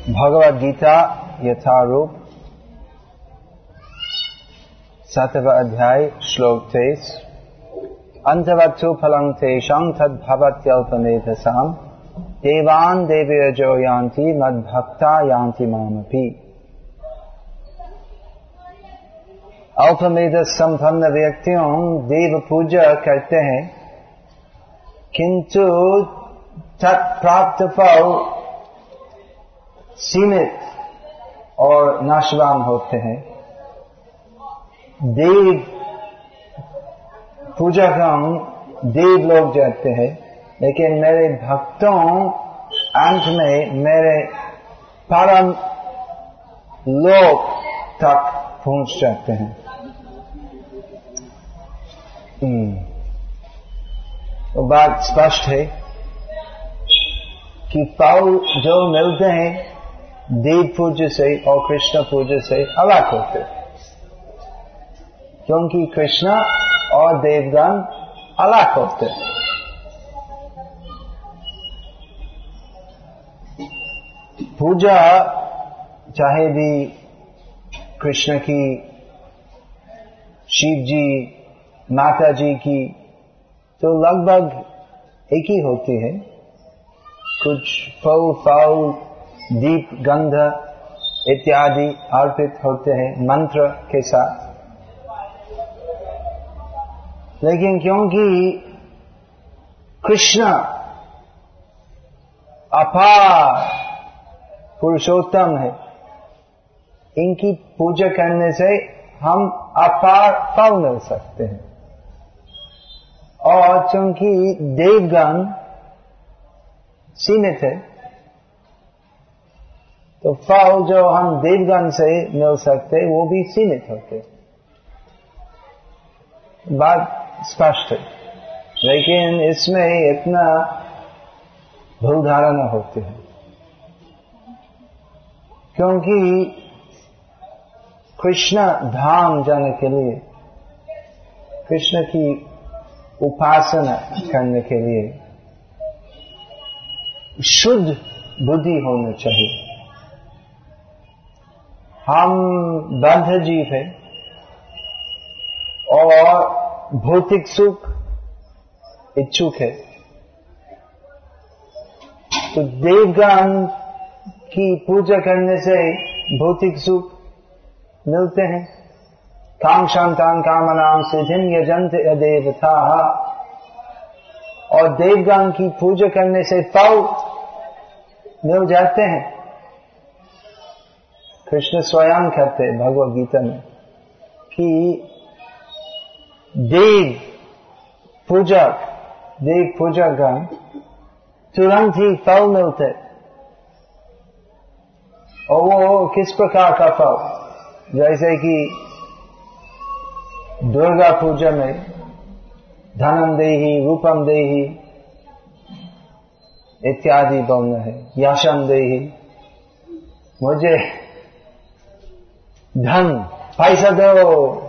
भगवद गीता यथारूप 7वां अध्याय श्लोक 23 अंतवत्सु फलं तेषां तद्भवत्यल्पमेधसाम् देवान् देवयजो यान्ति मद्भक्ता यान्ति मामपि। अल्पमेध संपन्न व्यक्तियों देव पूजा करते हैं, किंतु तत्प्राप्त फल सीमित और नाशवान होते हैं। देव पूजा का देव लोग जाते हैं, लेकिन मेरे भक्तों अंत में मेरे परम लोक तक पहुंच जाते हैं। तो बात स्पष्ट है कि फल जो मिलते हैं देव पूज्य से और कृष्ण पूज्य से अलग होते, क्योंकि कृष्ण और देवगण अलग होते। पूजा चाहे भी कृष्ण की, शिव जी, माता जी की, तो लगभग एक ही होती है। कुछ फल, दीप, गंध इत्यादि अर्पित होते हैं मंत्र के साथ, लेकिन क्योंकि कृष्ण अपार पुरुषोत्तम है, इनकी पूजा करने से हम अपार फल मिल सकते हैं। और क्योंकि देवगण सीमित है, तो फल जो हम देवगण से मिल सकते वो भी सीमित होते। बात स्पष्ट है, लेकिन इसमें इतना भूल धारणा होती है, क्योंकि कृष्ण धाम जाने के लिए, कृष्ण की उपासना करने के लिए शुद्ध बुद्धि होना चाहिए। हम बद्ध जीव हैं और भौतिक सुख इच्छुक है, तो देवगण की पूजा करने से भौतिक सुख मिलते हैं। कांक्षांतान कामनां सिद्धिं यजन्ते देवताः, और देवगण की पूजा करने से फल मिल जाते हैं। कृष्ण स्वयं कहते भगवद गीता में कि देव पूजकगण तुरंत ही फल मिलते। और वो किस प्रकार का फल? जैसे कि दुर्गा पूजा में धनम देहि, रूपम देहि इत्यादि बोलना है, यशम देहि, मुझे धन पैसा दो,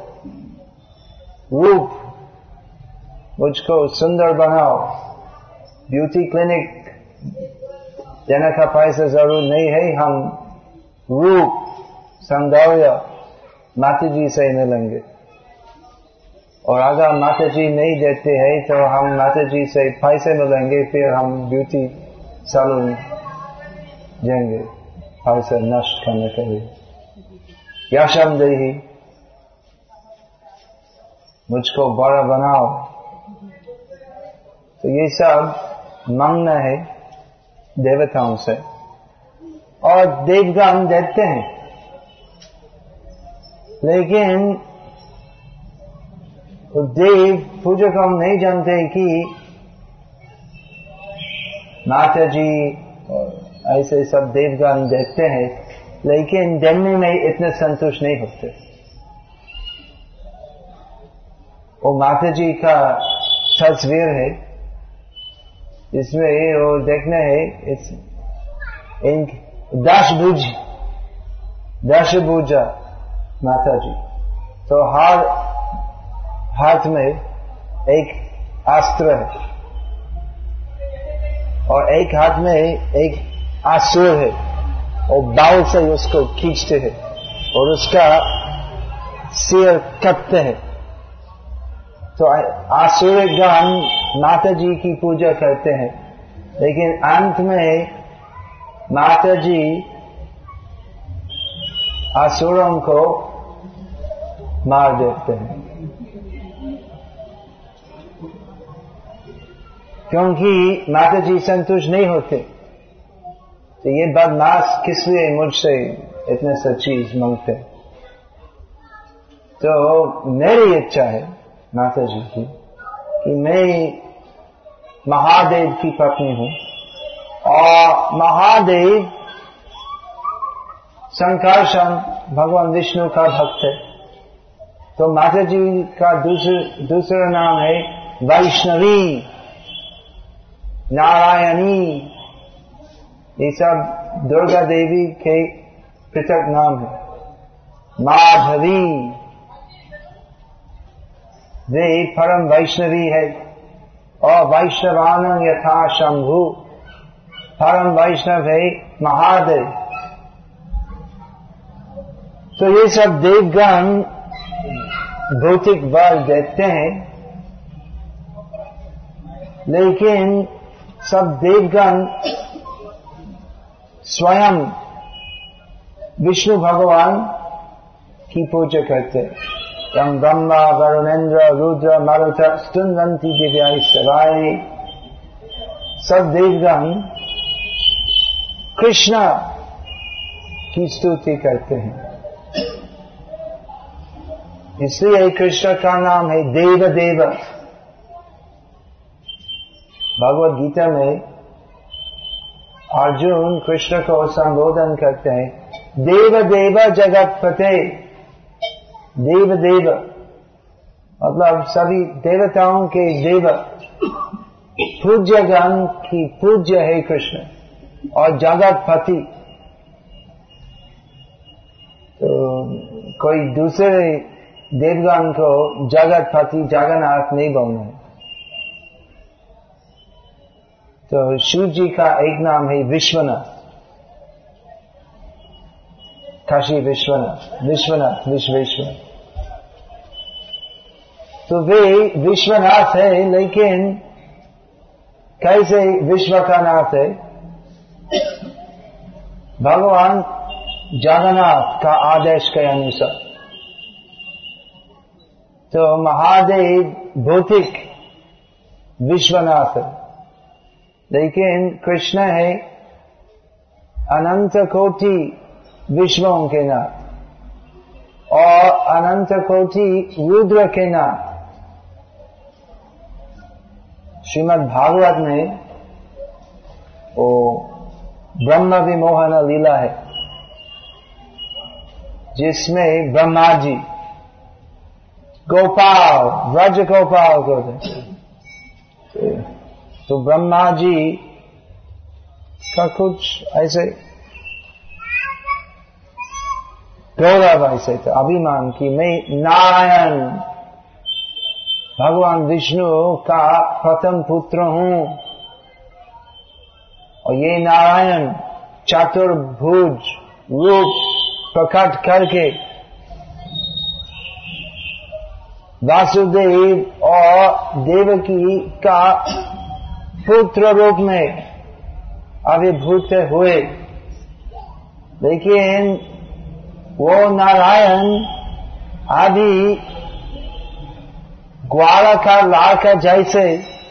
रूप मुझको सुंदर बनाओ, ब्यूटी क्लिनिक देने का पैसा जरूर नहीं है, हम रूप सौंदर्य माता जी से मिलेंगे। और अगर माता जी नहीं देते हैं तो हम माता जी से पैसे मिलेंगे, फिर हम ब्यूटी सैलून जाएंगे पैसे नष्ट करने के लिए। यशम देहि, मुझको बड़ा बनाओ। तो ये सब मांगना है देवताओं से, और देवगण देते हैं। लेकिन देव पूजक हम नहीं जानते कि माता जी और ऐसे सब देवगण देखते हैं, लेकिन देने में इतने संतुष्ट नहीं होते। वो माता जी का तस्वीर है, इसमें वो देखना है इन दशभुजा माता जी। तो हर हाथ में एक अस्त्र है और एक हाथ में एक असुर है। और बाल से उसको खींचते हैं और उसका सिर काटते हैं। तो आसुरगण माता जी की पूजा करते हैं, लेकिन अंत में माता जी असुरों को मार देते हैं, क्योंकि माता जी संतुष्ट नहीं होते। तो ये बदमाश किस लिए मुझसे इतने सा चीज मांगते? तो मेरी इच्छा है माता जी की कि मैं महादेव की पत्नी हूं और महादेव संकर्षण भगवान विष्णु का भक्त है। तो माता जी का दूसरा नाम है वैष्णवी, नारायणी। ये सब दुर्गा देवी के पृथक नाम है। माधवी, वे परम वैष्णवी है। और वैष्णवानं यथा शंभु, परम वैष्णव है महादेव। तो ये सब देवगण भौतिक बल देते हैं, लेकिन सब देवगण स्वयं विष्णु भगवान की पूजा करते हैं। यं ब्रह्मा वरुणेन्द्र रुद्र मरुत स्तुन्वन्ति दिव्याः सवाई। सब देवगण कृष्ण की स्तुति करते हैं, इसलिए कृष्ण का नाम है देव देव। भगवद गीता में अर्जुन कृष्ण को संबोधन करते हैं, देव देव जगतपते। देव देव मतलब सभी देवताओं के देव, पूज्यगण की पूज्य है कृष्ण, और जगतपति। तो कोई दूसरे देवगण को जगतपति जगन्नाथ नहीं बोलना है। तो शिव जी का एक नाम है विश्वनाथ, काशी विश्वनाथ, विश्वनाथ विश्वेश्वर। तो वे विश्वनाथ है, लेकिन कैसे विश्व का नाथ है? भगवान जगन्नाथ का आदेश के अनुसार। तो महादेव भौतिक विश्वनाथ है, लेकिन कृष्ण है अनंत कोटि विश्वों के नाथ और अनंत कोटि रुद्र के नाथ। श्रीमद् भागवत में वो ब्रह्म विमोहन लीला है, जिसमें ब्रह्मा जी गोपाल, व्रज गोपाल को थे। तो ब्रह्मा जी का कुछ ऐसे गौरव ऐसे था, अभिमान की मैं नारायण भगवान विष्णु का प्रथम पुत्र हूं, और ये नारायण चतुर्भुज रूप प्रकट करके वासुदेव और देवकी का पुत्र रूप में अभिभूत हुए। लेकिन वो नारायण आदि ग्वाला का लाख जैसे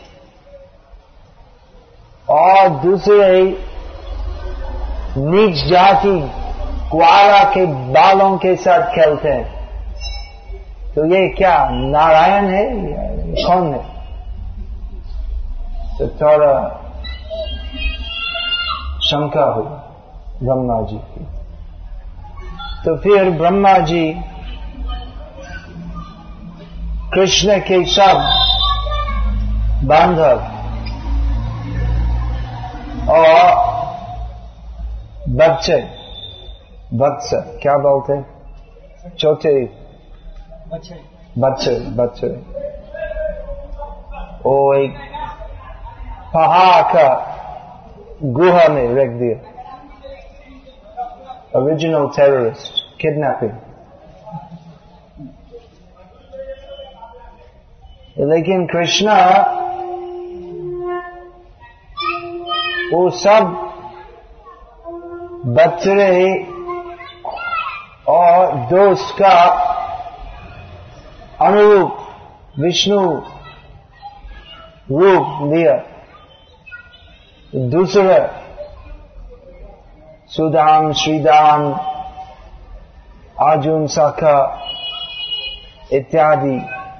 और दूसरे नीच जाति ग्वाला के बालों के साथ खेलते हैं। तो ये क्या नारायण है या कौन है? तो थोड़ा शंका हुई ब्रह्मा जी की। तो फिर ब्रह्मा जी कृष्ण के सब बांधव और बच्चे, वत्स क्या बोलते, छोटे बच्चे वो एक पहाड़ का गुहा में रख दिया। original terrorist, kidnapping. लेकिन कृष्णा वो सब बच्चे और दोस्त का अनुरूप विष्णु रूप लिया। दूसरा सुदाम, श्रीदाम, अर्जुन, सखा इत्यादि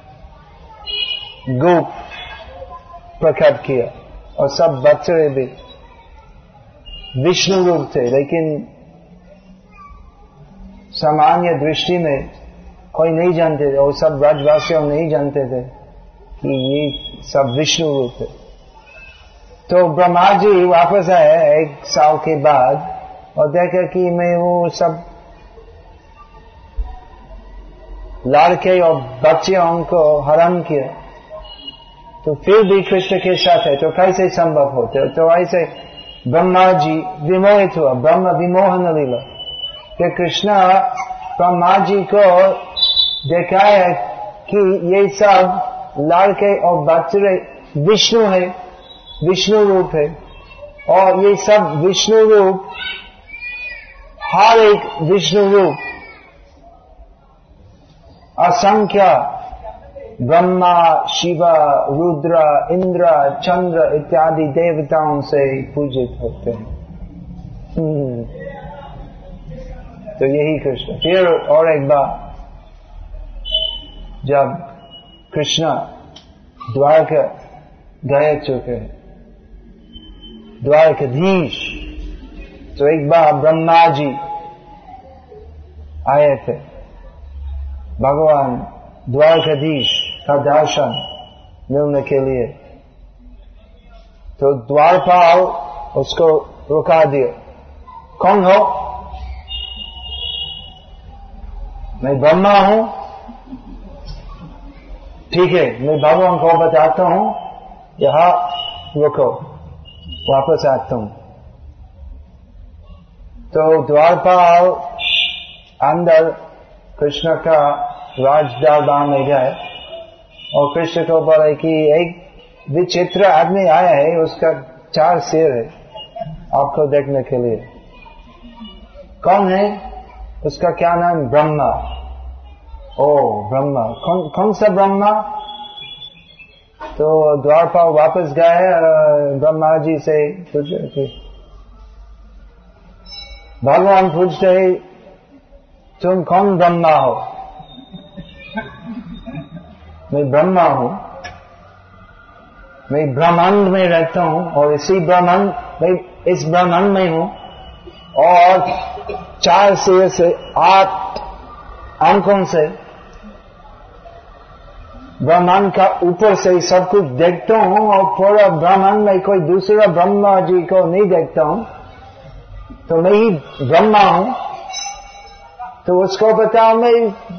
गोप प्रकट किया और सब बच्चे भी विष्णु रूप थे। लेकिन सामान्य दृष्टि में कोई नहीं जानते थे, और सब ब्रजवासियों नहीं जानते थे कि ये सब विष्णु रूप है। तो ब्रह्मा जी वापस आए 1 साल के बाद और देखा कि मैं वो सब लड़के और बच्चियों को हरण किया, तो फिर भी कृष्ण के साथ है, तो कैसे संभव होते? तो ऐसे ब्रह्मा जी विमोहित हुआ, ब्रह्म विमोहन लीला कि कृष्ण ब्रह्मा जी को दिखाया कि ये सब लड़के और बच्चे विष्णु है, विष्णु रूप है, और ये सब विष्णु रूप, हर एक विष्णु रूप असंख्य ब्रह्मा, शिव, रुद्र, इंद्र, चंद्र इत्यादि देवताओं से पूजित होते हैं। तो यही कृष्ण। फिर और एक बार जब कृष्ण द्वारका गए चुके हैं, द्वारकाधीश, तो एक बार ब्रह्मा जी आए थे भगवान द्वारकाधीश का दर्शन मिलने के लिए। तो द्वारपाल उसको रुका दिया, कौन हो? मैं ब्रह्मा हूं। ठीक है, मैं भगवान को बताता हूं, यहां रुको, वापस आता हूं। तो द्वारपाल अंदर कृष्ण का राज दरबार में गए और कृष्ण को बोला कि एक विचित्र आदमी आया है, उसका 4 सिर है, आपको देखने के लिए। कौन है? उसका क्या नाम? ब्रह्मा। ओ ब्रह्मा, कौन सा ब्रह्मा? तो द्वारपाल वापस गए, ब्रह्मा जी से पूछे कि भगवान पूछते हैं तुम कौन ब्रह्मा हो? मैं ब्रह्मा हूं, मैं ब्रह्मांड में रहता हूं और इसी ब्रह्मांड, मैं इस ब्रह्मांड में हूं और 4 सिर से 8 आंखों से ब्रह्मांड का ऊपर से सब कुछ देखता हूं और पूरा ब्रह्मांड में कोई दूसरा ब्रह्मा जी को नहीं देखता हूं, तो मैं ही ब्रह्मा हूं। तो उसको बताओ मैं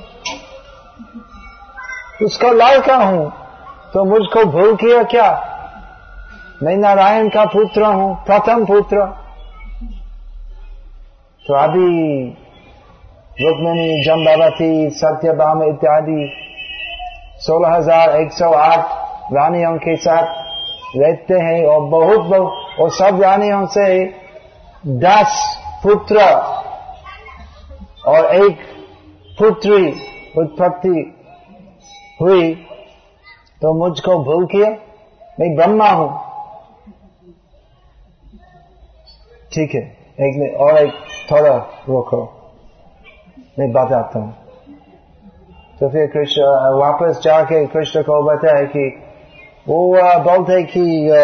उसका लड़का हूं, तो मुझको भूल किया क्या? मैं नारायण का पुत्र हूं, प्रथम पुत्र। तो अभी रुक्मिणी, जम्बावती, सत्यभामा इत्यादि 16,108 रानियों के साथ रहते हैं और बहुत और सब रानियों से 10 पुत्र और 1 पुत्री उत्पत्ति हुई, तो मुझको भूल किया? मैं ब्रह्मा हूं। ठीक है, एक मिनट और एक थोड़ा रोको, मैं बताता हूं। तो फिर कृष्ण वापस जाके कृष्ण को बताया कि वो बोलते कि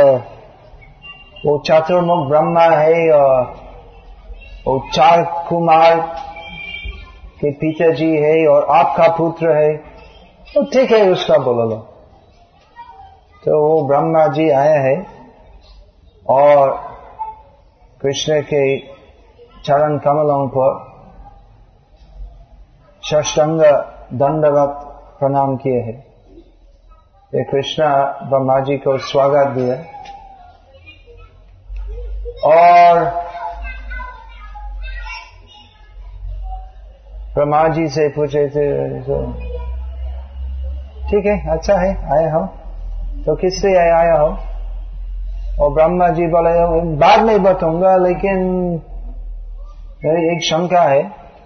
वो चतुर्मुख ब्रह्मा है और वो 4 कुमार के पिताजी है और आपका पुत्र है। तो ठीक है, उसका बोल लो। तो वो ब्रह्मा जी आए हैं और कृष्ण के चरण कमलों पर साष्टांग दंडवत प्रणाम किए हैं। ये कृष्ण ब्रह्मा जी को स्वागत दिया और ब्रह्मा जी से पूछे थे, तो ठीक है, अच्छा है, आए हो तो किससे आया हो? और ब्रह्मा जी बोले बाद में बताऊंगा, लेकिन मेरी एक शंका है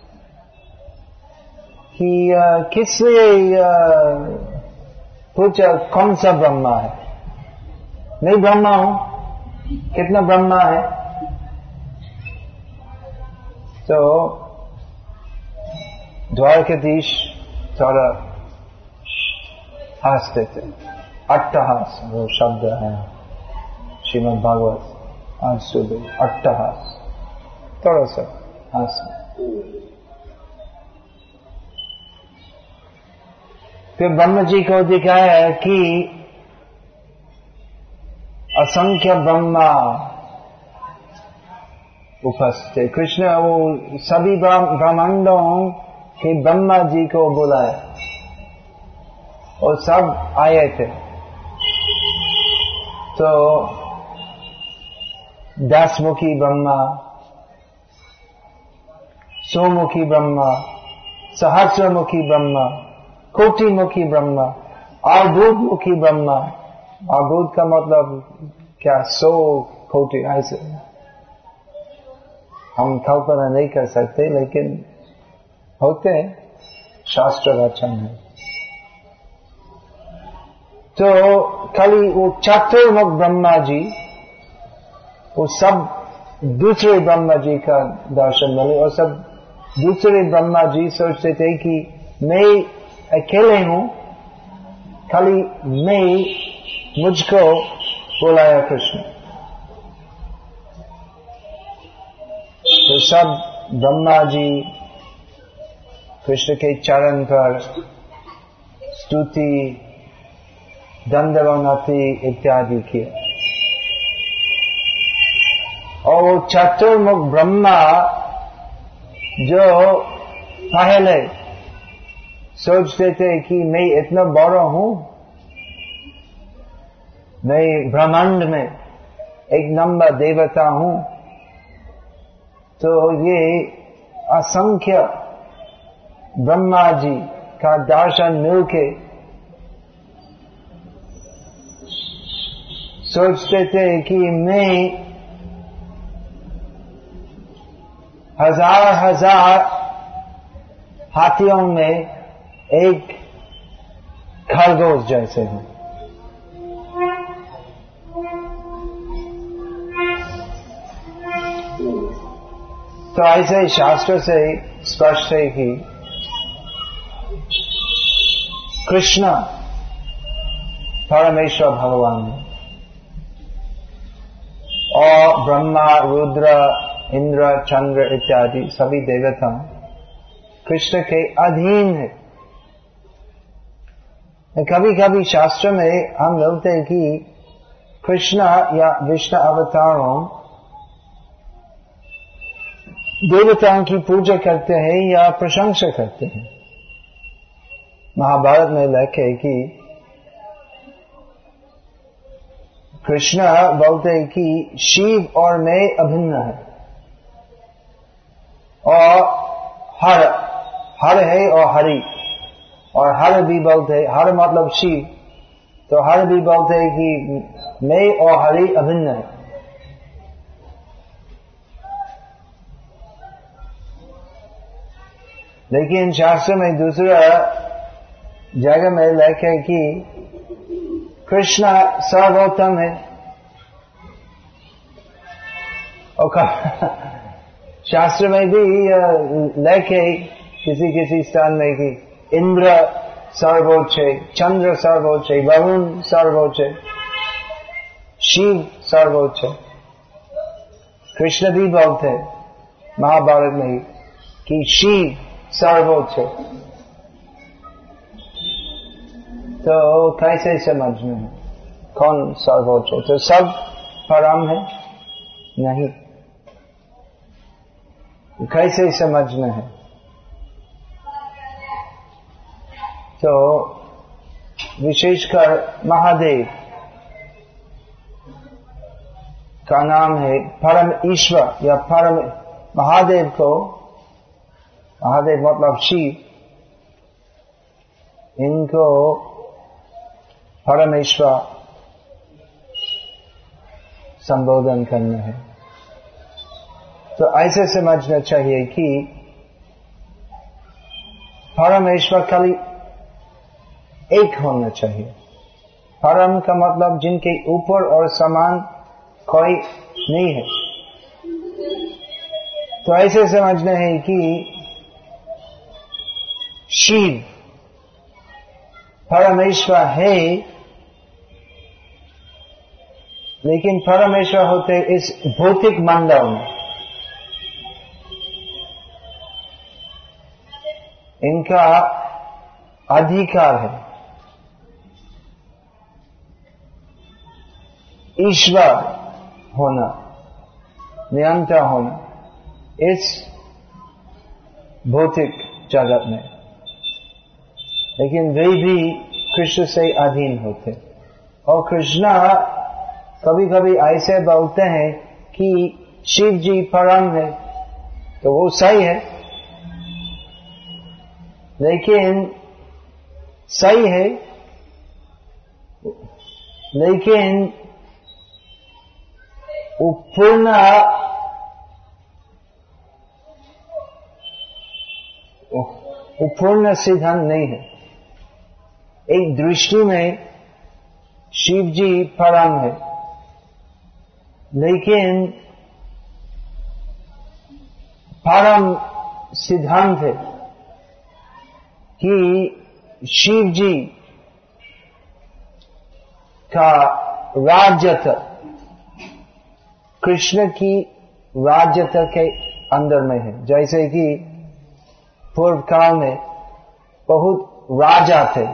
कि किससे पूछा कौन सा ब्रह्मा है? मैं ब्रह्मा हूं, कितना ब्रह्मा है? तो द्वारकाधीश थोड़ा हंसते थे, अट्टहास वो शब्द है श्रीमद् भागवत आज सुबह, अट्टहास, थोड़ा सा हंस। फिर ब्रह्मा जी को दिखाया कि असंख्य ब्रह्मा उपस्थित। कृष्ण वो सभी ब्रह्मांडों के ब्रह्मा जी को बुलाया और सब आए थे। तो 10 मुखी ब्रह्मा, 100 मुखी ब्रह्मा, सहस्र मुखी ब्रह्मा, कोटि मुखी ब्रह्मा, अर्बुद मुखी ब्रह्मा। अर्बुद का मतलब क्या? 100 कोटि, ऐसे हम कल्पना नहीं कर सकते, लेकिन होते हैं, शास्त्र वचन है। तो खाली वो चतुर्मुख ब्रह्मा जी, वो सब दूसरे ब्रह्मा जी का दर्शन मिले, और सब दूसरे ब्रह्मा जी सोचते थे कि मैं अकेले हूं, खाली मुझको बुलाया कृष्ण। तो सब ब्रह्मा जी कृष्ण के चरण पर स्तुति, दंडवनति इत्यादि किए। और वो चतुर्मुख ब्रह्मा जो पहले सोचते थे कि मैं इतना बड़ा हूं, मैं ब्रह्मांड में एक नंबर देवता हूं, तो ये असंख्य ब्रह्मा जी का दर्शन मिलके सोचते थे कि मैं हजार हाथियों में एक खरगोश जैसे हूं। तो ऐसे शास्त्र से स्पष्ट है कि कृष्ण परमेश्वर भगवान और ब्रह्मा, रुद्र, इंद्र, चंद्र इत्यादि सभी देवता कृष्ण के अधीन है। कभी कभी शास्त्र में हम मिलते हैं कि कृष्ण या विष्णु अवतारों देवताओं की पूजा करते हैं या प्रशंसा करते हैं। महाभारत में लिखे कि कृष्ण बोलते हैं कि शिव और मैं अभिन्न है, और हर है और हरि, और हर भी बोलते हैं, हर मतलब शिव, तो हर भी बोलते हैं कि मैं और हरि अभिन्न है। लेकिन शास्त्र में दूसरा जगह में लिखे कि कृष्ण सर्वोत्तम है, और शास्त्र में भी लिखे किसी किसी स्थान में कि इंद्र सर्वोच्च है, चंद्र सर्वोच्च है, वरुण सर्वोच्च है, शिव सर्वोच्च है। कृष्ण भी बोलते हैं महाभारत में कि शिव सर्वोच्च है। तो कैसे समझना है कौन सर्वोच्च है? तो सब परम है? नहीं। कैसे समझना है? तो विशेषकर महादेव का नाम है परम ईश्वर या परम महादेव को महादेव मतलब शिव, इनको परमेश्वर संबोधन करना है। तो ऐसे समझना चाहिए कि परमेश्वर खाली एक होना चाहिए। परम का मतलब जिनके ऊपर और समान कोई नहीं है। तो ऐसे समझना है कि शिव परमेश्वर है, लेकिन परमेश्वर होते इस भौतिक मंडल में। इनका अधिकार है ईश्वर होना, नियंता होना इस भौतिक जगत में, लेकिन वे भी कृष्ण से अधीन होते। और कृष्ण कभी कभी ऐसे बोलते हैं कि शिव जी परम है, तो वो सही है, लेकिन सही है, लेकिन वो पूर्ण सिद्धांत नहीं है। एक दृष्टि में शिव जी परम है, लेकिन परम सिद्धांत है कि शिव जी का राज्यता कृष्ण की राज्यता के अंदर में है। जैसे कि पूर्व काल में बहुत राजा थे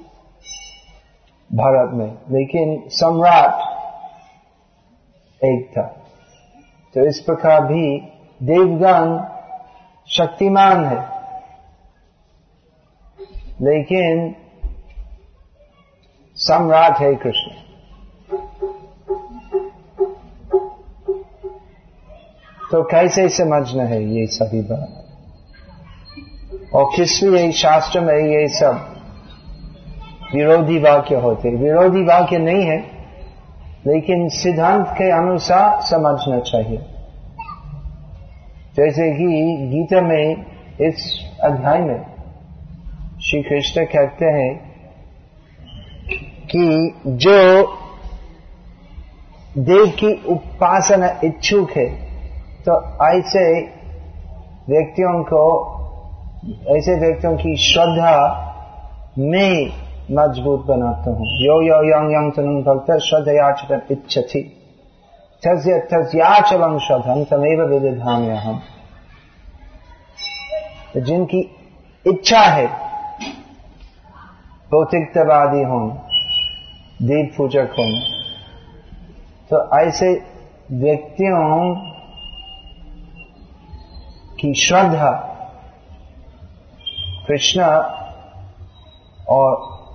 भारत में, लेकिन सम्राट एक था। तो इस प्रकार भी देवगण शक्तिमान है, लेकिन सम्राट है कृष्ण। तो कैसे समझना है ये सभी बात, और किसलिए शास्त्र में ये सब विरोधी वाक्य होते? विरोधी वाक्य नहीं है, लेकिन सिद्धांत के अनुसार समझना चाहिए। जैसे कि गीता में इस अध्याय में श्री कृष्ण कहते हैं कि जो देव की उपासना इच्छुक है, तो ऐसे व्यक्तियों की श्रद्धा में मजबूत बनाता हूं। यो यो यंग यंग तनुं भक्त श्रद्धयाचरण इच्छति तस्य तस्याचलं श्रद्धं तमेव विदधाम्यहम्। जिनकी इच्छा है भौतिकतावादी होना, देव पूजक होना, तो ऐसे व्यक्तियों की श्रद्धा कृष्ण और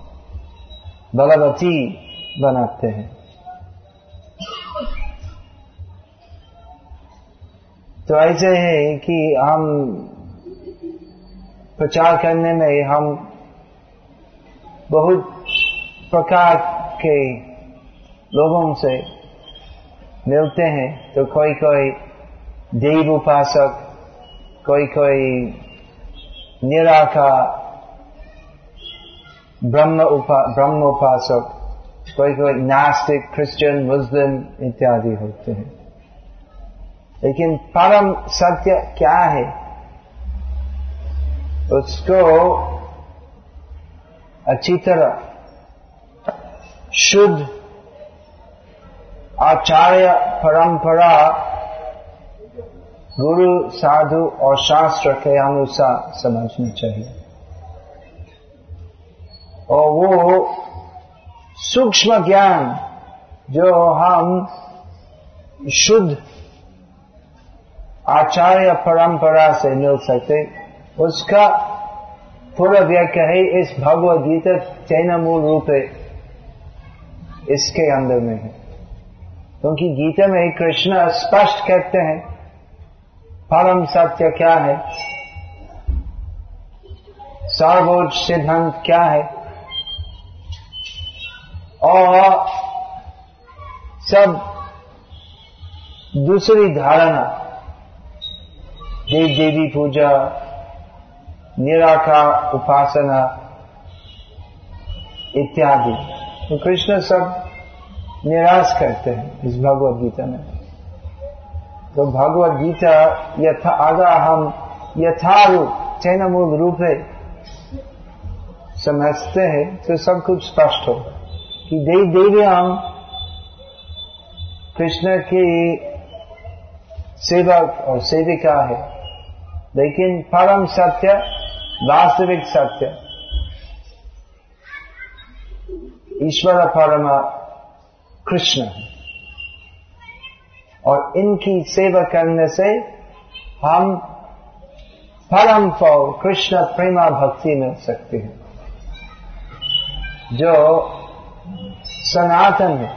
बलवती बनाते हैं। तो ऐसे है कि हम प्रचार करने में हम बहुत प्रकार के लोगों से मिलते हैं। तो कोई देव उपासक, कोई निराकार ब्रह्म उपासक, कोई नास्तिक, क्रिश्चियन, मुस्लिम इत्यादि होते हैं। लेकिन परम सत्य क्या है, उसको अच्छी तरह शुद्ध आचार्य परंपरा, गुरु, साधु और शास्त्र के अनुसार समझनी चाहिए। और वो सूक्ष्म ज्ञान जो हम शुद्ध आचार्य परंपरा से मिल सकते, उसका पूरा व्याख्या है इस भगवद गीता चैना मूल रूप है इसके अंदर में है। क्योंकि गीता में कृष्ण स्पष्ट कहते हैं परम सत्य क्या है, सर्वोच्च सिद्धांत क्या है, और सब दूसरी धारणा, देव देवी पूजा, निराकार उपासना इत्यादि, तो कृष्ण सब निराश करते हैं इस भगवत गीता में। तो भगवत गीता अगर हम यथारूप तृणमूल रूप से समझते हैं तो सब कुछ स्पष्ट हो कि देव देवियां कृष्ण की सेवक और सेविका है, लेकिन परम सत्य, वास्तविक सत्य ईश्वर परमा कृष्ण है, और इनकी सेवा करने से हम परम फल कृष्ण प्रेमा भक्ति मिल सकती है, जो सनातन है।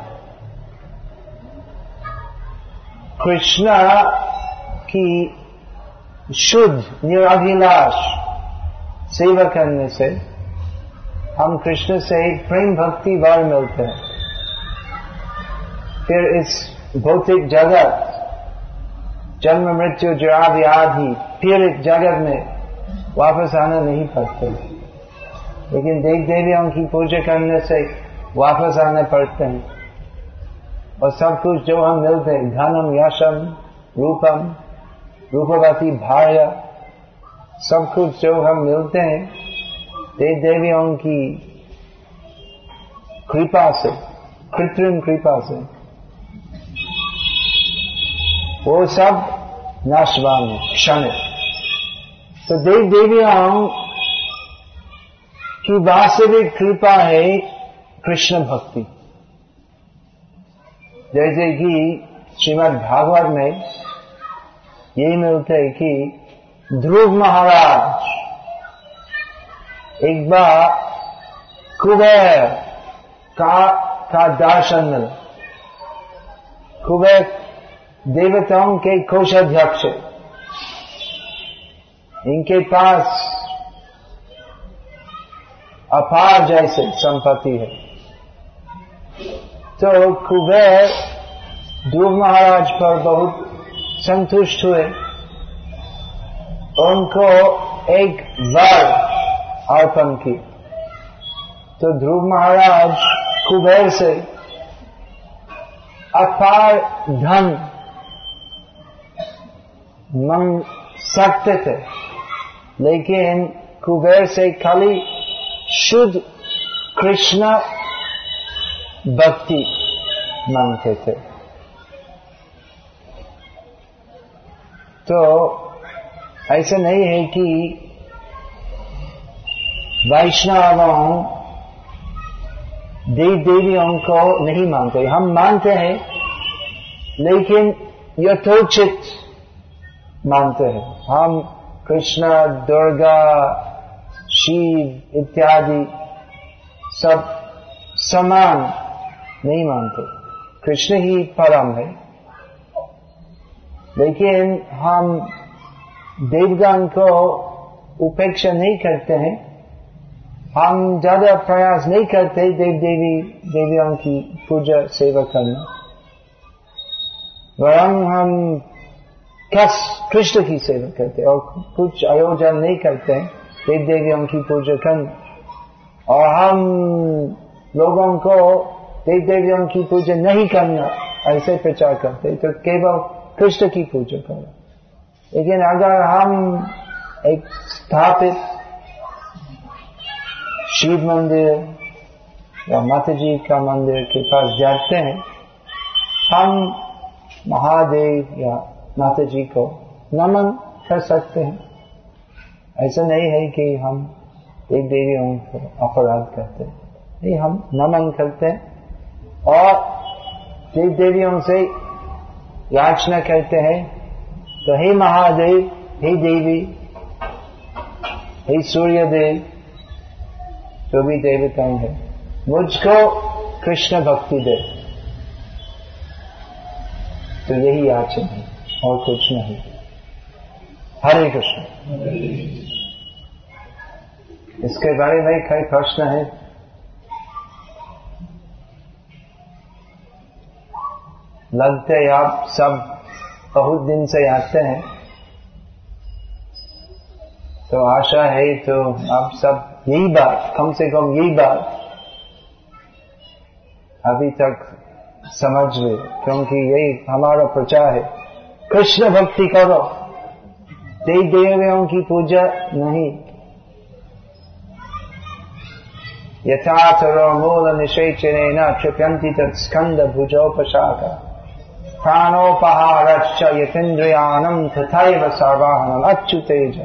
कृष्ण की शुद्ध निराभिलाष सेवा करने से हम कृष्ण से प्रेम भक्ति वर मिलते हैं। फिर इस भौतिक जगत, जन्म मृत्यु जरा व्याधि पीड़ित जगत में वापस आना नहीं पड़ता, लेकिन देव देवियों की पूजा करने से वापस आने पड़ते हैं, और सब कुछ जो हम मिलते हैं, धनम यशम रूपम रूपवती भार्या, सब कुछ जो हम मिलते हैं देव देवियों की कृपा से, कृत्रिम कृपा से, वो सब नाशवान है, क्षणिक। तो देव देवियों की वास्तविक कृपा है कृष्ण भक्ति। जैसे कि श्रीमद् भागवत में यही मिलता है कि ध्रुव महाराज एक बार कुबेर का दर्शन मिला। कुबेर देवताओं के कोषाध्यक्ष, इनके पास अपार जैसे संपत्ति है। तो कुबेर ध्रुव महाराज पर बहुत संतुष्ट हुए, उनको एक वर अर्पण की। तो ध्रुव महाराज कुबेर से अपार धन मांग सकते थे, लेकिन कुबेर से खाली शुद्ध कृष्ण भक्ति मांगते थे। तो ऐसा नहीं है कि वैष्णवों देव देवियों को नहीं मानते, हम मानते हैं, लेकिन यथोचित मानते हैं। हम कृष्ण, दुर्गा, शिव इत्यादि सब समान नहीं मानते। कृष्ण ही परम है, लेकिन हम देवगण को उपेक्षा नहीं करते हैं। हम ज्यादा प्रयास नहीं करते देव देवियों की पूजा सेवा करना, वरन हम कृष्ण की सेवा करते और कुछ आयोजन नहीं करते हैं देव देवियों की पूजा करना। और हम लोगों को देव देवियों की पूजा नहीं करना ऐसे प्रचार करते, तो केवल कृष्ण की पूजा करना। लेकिन अगर हम एक स्थापित शिव मंदिर या माता जी का मंदिर के पास जाते हैं, हम महादेव या माता जी को नमन कर सकते हैं। ऐसा नहीं है कि हम देव देवियों को अपराध करते हैं, नहीं, हम नमन करते हैं और देव देवियों से याचना करते हैं। तो हे महादेव, हे देवी, हे सूर्य देव, जो भी देवताएं हैं, मुझको कृष्ण भक्ति दे। तो यही याचना है और कुछ नहीं। हरे कृष्ण। इसके बारे में कई प्रश्न है। लगते आप सब बहुत दिन से आते हैं, तो आशा है तो आप सब यही बात, कम से कम यही बात अभी तक समझ गए, क्योंकि यही हमारा प्रचार है। कृष्ण भक्ति करो, देवी देवियों की पूजा नहीं। यथातरो मूल निषेचनेन क्षिप्यन्ति तत्स्कंद भुजोपशाखा प्राणोपहारश्च यतीन्द्रियाणं तथैव सर्वाहनम् अच्युतेज।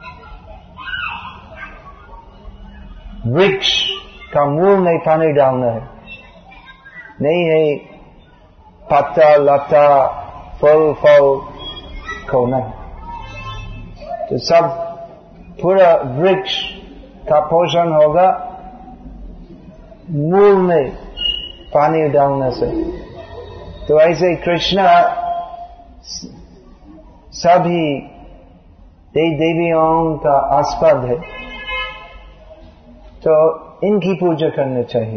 वृक्ष का मूल में पानी डालना है, नहीं है पत्ता लता फल को नहीं। तो सब पूरा वृक्ष का पोषण होगा मूल में पानी डालने से। तो ऐसे कृष्ण सभी देवियों का आस्पद है, तो इनकी पूजा करनी चाहिए,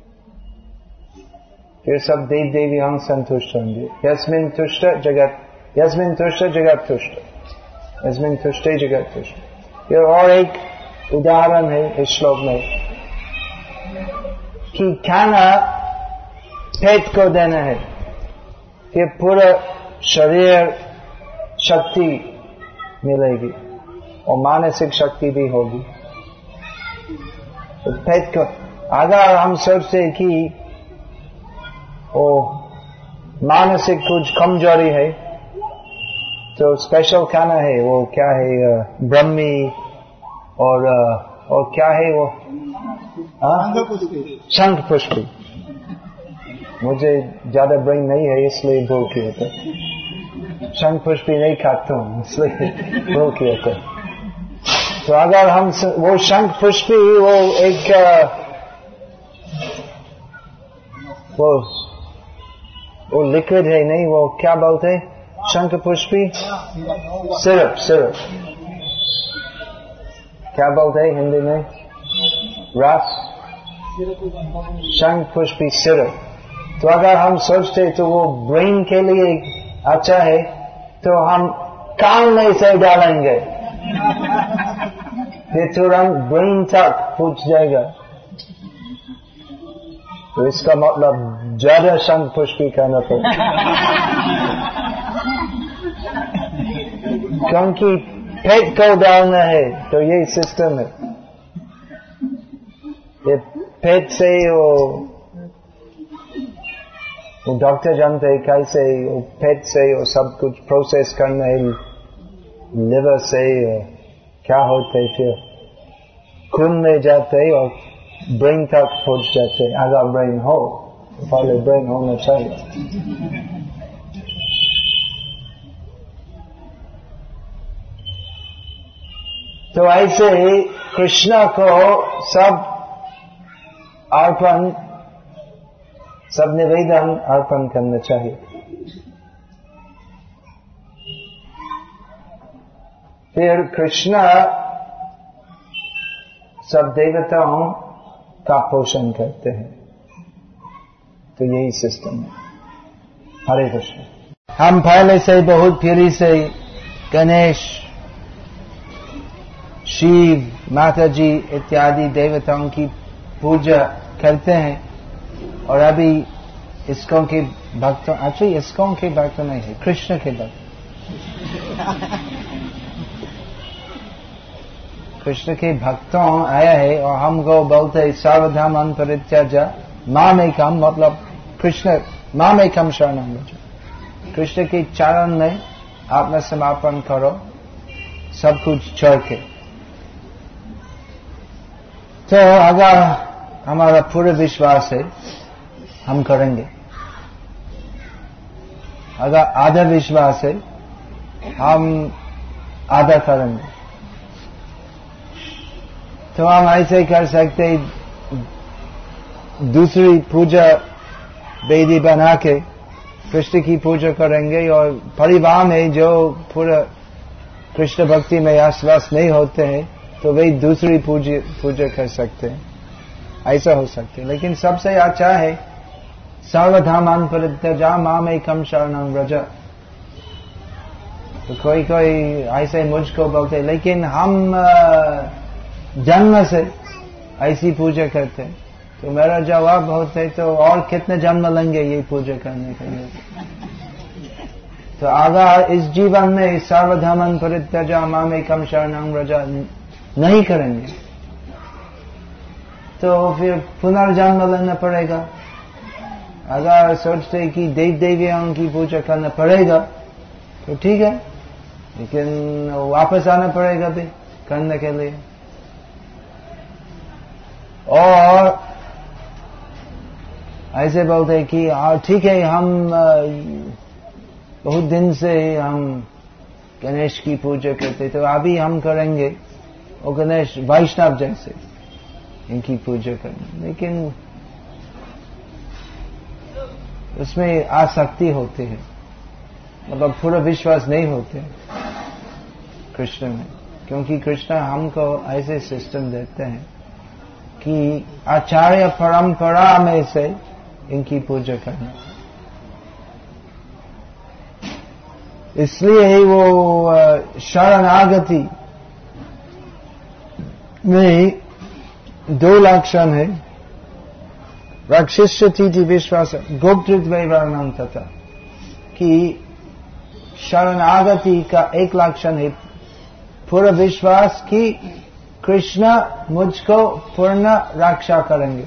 फिर सब देव देवियों संतुष्ट होंगे। यस्मिन् तुष्ट जगत तुष्ट, यस्मिन् तुष्टे जगत तुष्ट। ये और एक उदाहरण है इस श्लोक में कि खाना पेट को देना है, फिर पूरा शरीर शक्ति मिलेगी और मानसिक शक्ति भी होगी। तो पेट को अगर हम सोचते कि वो मानसिक कुछ कमजोरी है तो स्पेशल खाना है, वो क्या है, ब्रह्मी और क्या है वो, शंख पुष्पी। मुझे ज्यादा ब्रेन नहीं है इसलिए भूल किया था। शंख पुष्पी नहीं खाता हूँ इसलिए भूल किया था। तो अगर हम वो शंख पुष्पी वो एक वो लिक्विड है, नहीं वो क्या बोलते हैं, शंख पुष्पी सिरप क्या बोलते हैं हिंदी में, रस, शंख पुष्पी सिरप। तो अगर हम सोचते तो वो ब्रेन के लिए अच्छा है, तो हम कान में से डालेंगे, फिर तुरंत ब्रेन तक पहुंच जाएगा। तो इसका मतलब ज्यादा शंख पुष्पी करना पड़ेगा, क्योंकि पेट को डालना है। तो यही सिस्टम है, ये पेट से वो डॉक्टर जानते हैं कैसे वो पेट से वो सब कुछ प्रोसेस करना है, लिवर से क्या होते है, फिर खून में जाते हैं और ब्रेन तक पहुंच जाते हैं। अगर ब्रेन हो तो पहले ब्रेन होना चाहिए। तो ऐसे कृष्ण को सब अर्पण, सब निवेदन अर्पण करना चाहिए। फिर कृष्ण सब देवताओं का पोषण करते हैं। तो यही सिस्टम है। हरे कृष्ण। हम पहले से बहुत पीढ़ी से गणेश, शिव, माता जी इत्यादि देवताओं की पूजा करते हैं। और अभी इस्कॉन के भक्तों, अच्छा इस्कॉन के भक्त नहीं है, कृष्ण के भक्त, कृष्ण के भक्तों आया है और हमको बोलते हैं सर्वधर्मान् परित्यज्य मामेकम्, मतलब कृष्ण मामेकम् शरणं व्रज, कृष्ण के चरण में आत्मसमर्पण करो सब कुछ छोड़ के। तो अगर हमारा पूरा विश्वास है हम करेंगे, अगर आधा विश्वास है हम आधा करेंगे। तो हम ऐसे कर सकते, दूसरी पूजा वेदी बना के कृष्ण की पूजा करेंगे, और परिवार में जो पूरा कृष्ण भक्ति में आश्वास नहीं होते हैं तो वही दूसरी पूजा कर सकते हैं, ऐसा हो सकते हैं। लेकिन सबसे अच्छा है सर्वधर्मान् परित्यज्य मामेकं शरणं व्रज। तो कोई ऐसे मुझको बोलते, लेकिन हम जन्म से ऐसी पूजा करते हैं। तो मेरा जवाब होता तो और कितने जन्म लेंगे ये पूजा करने के लिए? तो अगर इस जीवन में सर्वधर्मान् परित्यज्य मामेकं शरणं व्रज नहीं करेंगे तो फिर पुनर्जन्म लेना पड़ेगा। अगर सोचते कि देव देवियों की पूजा करना पड़ेगा तो ठीक है, लेकिन वापस आना पड़ेगा भी करने के लिए। और ऐसे बोलते कि ठीक है, हम बहुत दिन से हम गणेश की पूजा करते, तो अभी हम करेंगे और गणेश वैष्णव जैसे इनकी पूजा करना। लेकिन उसमें आसक्ति होती है, मतलब पूरा विश्वास नहीं होते कृष्ण में, क्योंकि कृष्ण हमको ऐसे सिस्टम देते हैं कि आचार्य परंपरा में से इनकी पूजा करना। इसलिए ही वो शरणागति में 2 लक्षण है, रक्षिष्यति विश्वास गोप्तृत्वे वर्णन तथा, कि शरणागति का एक लक्षण है पूरा विश्वास कि कृष्ण मुझको पूर्ण रक्षा करेंगे,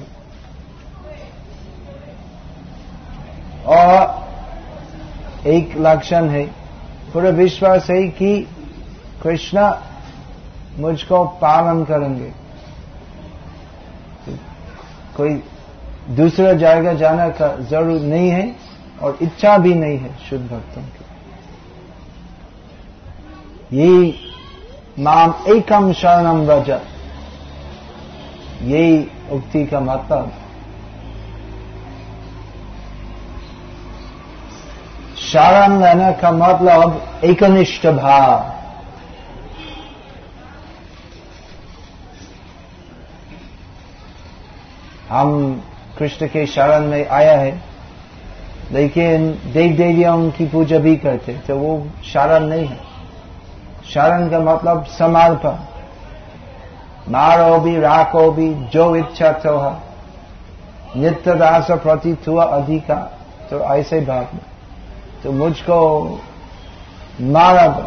और एक लक्षण है पूरा विश्वास है कि कृष्ण मुझको पालन करेंगे। कोई दूसरा जगह जाने का जरूरत नहीं है और इच्छा भी नहीं है शुद्ध भक्तों की। यही माम एकम शरणं व्रज, यही उक्ति का मतलब। शरण लेने का मतलब एकनिष्ठ भाव। हम कृष्ण के शरण में आया है, लेकिन देव देवियों की पूजा भी करते, तो वो शरण नहीं है। शरण का मतलब समर्पण, मारो भी राखो भी जो इच्छा तो है, नित्य दास प्रति हुआ अधिकार। तो ऐसे भाव में तो मुझको मारा दो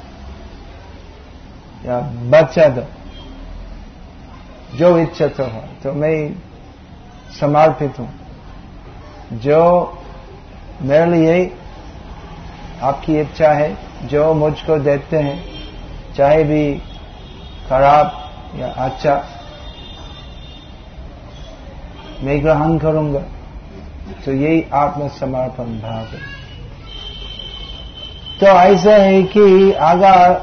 या बचा दो, जो इच्छा तो है, तो मैं समर्पित हूं। जो मेरे लिए आपकी इच्छा है, जो मुझको देते हैं, चाहे भी खराब या अच्छा, मैं ग्रहण करूंगा। तो यही आत्मसमर्पण भाव है। तो ऐसा है कि अगर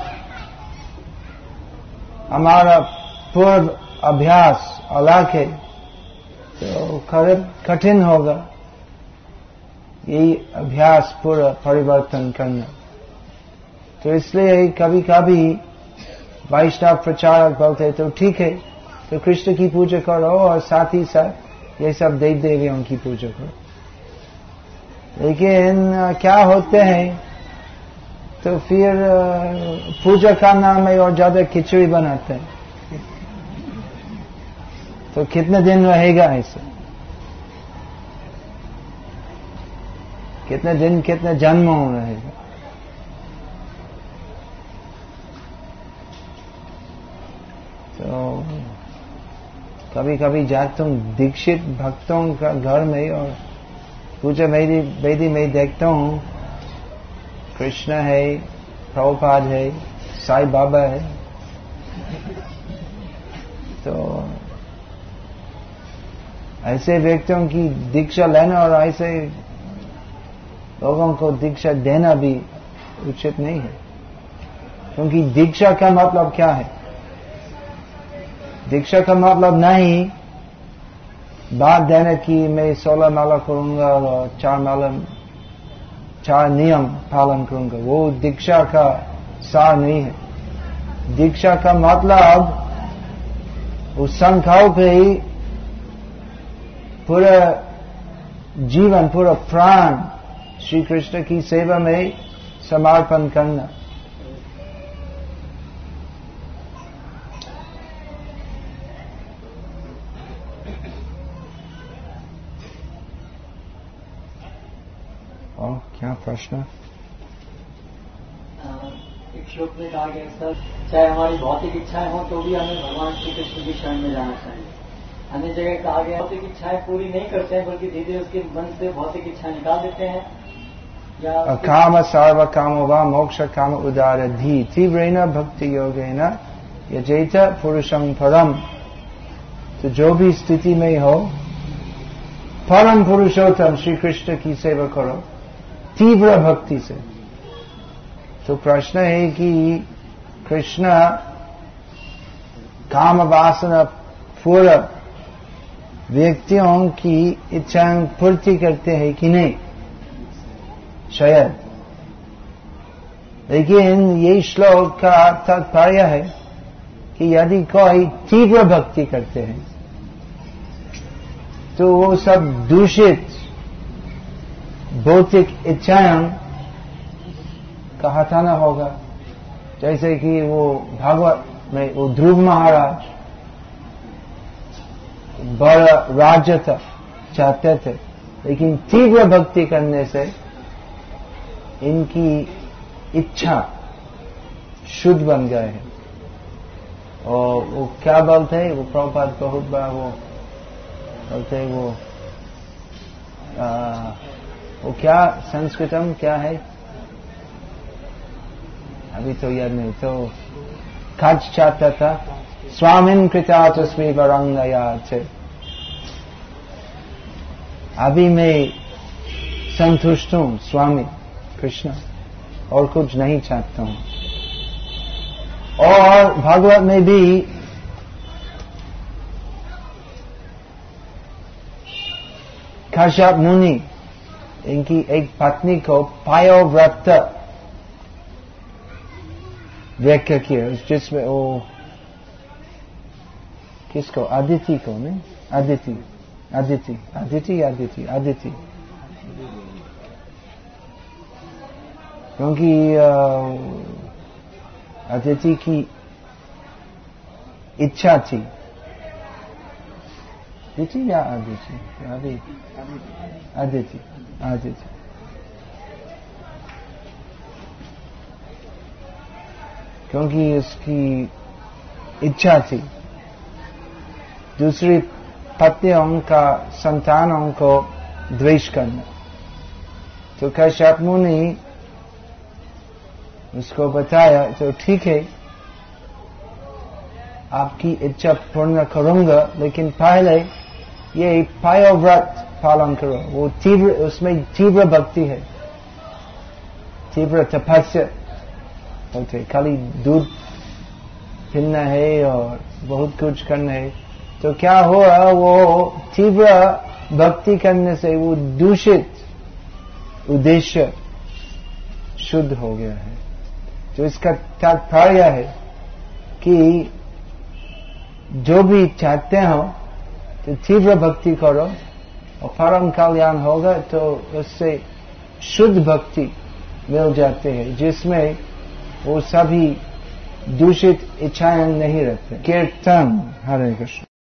हमारा पूर्व अभ्यास अलग है तो कठिन होगा यही अभ्यास पूरा परिवर्तन करना। तो इसलिए कभी कभी वैष्णव प्रचारक बोलते तो ठीक है, तो कृष्ण की पूजा करो और साथ ही साथ ये सब देव देवियों की पूजा करो। लेकिन क्या होते हैं, तो फिर पूजा का नाम है और ज्यादा खिचड़ी बनाते हैं। तो कितने दिन रहेगा ऐसे? कितने दिन, कितने जन्मों रहेगा? तो कभी कभी जाता हूँ दीक्षित भक्तों का घर में और पूजा वेदी में देखता हूँ कृष्ण है, प्रभुपाद है, साईं बाबा है। तो ऐसे व्यक्तियों की दीक्षा लेना और ऐसे लोगों को दीक्षा देना भी उचित नहीं है, क्योंकि दीक्षा का मतलब क्या है? दीक्षा का मतलब नहीं बात देने की मैं 16 माला करूंगा और 4 नियम पालन करूंगा। वो दीक्षा का सार नहीं है। दीक्षा का मतलब उस संकल्प ही पूरा जीवन, पूरा प्राण श्री कृष्ण की सेवा में समर्पण करना। और क्या प्रश्न? एक श्लोक में कहा गया सर, चाहे हमारी भौतिक इच्छाएं हो तो भी हमें भगवान श्री कृष्ण की शरण में जाना चाहिए। अन्य जगह कहा गया भौतिक इच्छाएं पूरी नहीं करते हैं, बल्कि धीरे धीरे उसके मन से भौतिक इच्छाएं निकाल देते हैं। या काम सर्व काम वा मोक्ष काम उदारधि तीव्रेण भक्ति योगेन यजेत पुरुषं परम। तो जो भी स्थिति में हो, परम पुरुषोत्तम श्री कृष्ण की सेवा करो तीव्र भक्ति से। तो प्रश्न है कि कृष्ण काम वासना पूर्ण व्यक्तियों की इच्छाएं पूर्ति करते हैं कि नहीं, शायद। लेकिन ये श्लोक का तात्पर्य है कि यदि कोई तीव्र भक्ति करते हैं तो वो सब दूषित भौतिक इच्छाएं का हटाना होगा। जैसे कि वो भागवत में वो ध्रुव महाराज बड़ा राज्य था, चाहते थे, लेकिन तीव्र भक्ति करने से इनकी इच्छा शुद्ध बन गए हैं। और वो क्या बोलते हैं, वो प्रभुपाद बहुत बार वो बोलते हैं, वो क्या संस्कृतम क्या है, अभी तो याद नहीं। तो खच चाहता था स्वामिन कृता तस्मी वरंगया थे, अभी मैं संतुष्ट हूं स्वामी कृष्ण, और कुछ नहीं चाहता हूं। और भागवत में भी कश्यप मुनि इनकी एक पत्नी को पायोव्रत व्याख्या किया, जिसमें वो किसको, अदिति को नहीं, अदिति क्योंकि अदिति की इच्छा थी, अदिति या अदिति क्योंकि उसकी इच्छा थी दूसरी पत्नियों का संतानों को द्वेष करना। तो कश्यप मुनि उसको बताया, तो ठीक है आपकी इच्छा पूर्ण करूंगा, लेकिन पहले ये पायोव्रत पालन करो। वो तीव्र, उसमें तीव्र भक्ति है, तीव्र तपस्या होते, खाली दूध पीना है और बहुत कुछ करना है। तो क्या हुआ, वो तीव्र भक्ति करने से वो दूषित उद्देश्य शुद्ध हो गया है। तो इसका तात्पर्य है कि जो भी चाहते हो तो तीव्र भक्ति करो और परम कल्याण होगा। तो उससे शुद्ध भक्ति मिल जाते हैं, जिसमें वो सभी दूषित इच्छाएं नहीं रहते। कीर्तन। हरे कृष्ण।